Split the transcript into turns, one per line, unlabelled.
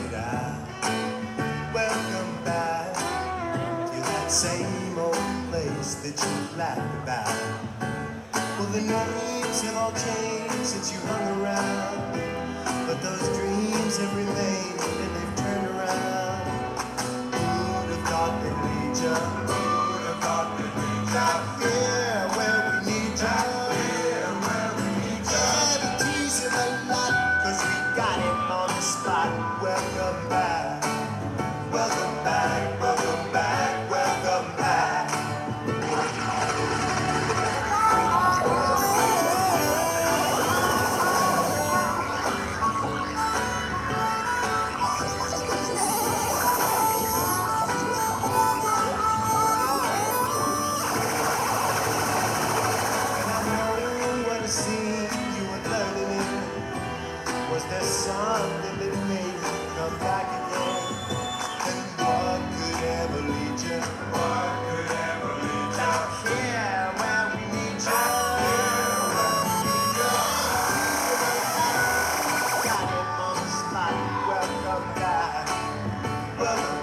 it out. Welcome back to that same old place that you laughed about. Well, the names have all changed since you hung around, but those dreams have remained and they've turned around. Who'd have thought they'd lead ya? Who'd have thought they'd lead ya? Out here where we need ya. Out here where we need ya. Yeah, to tease him a lot, 'cause we got him on the spot. Welcome back. Welcome back. Welcome back. Welcome back. Was there something that made you come back again? And what could ever lead you? What could ever lead you? Out here where we need you. Out here where we need you. Got him on the spot. Welcome back. Welcome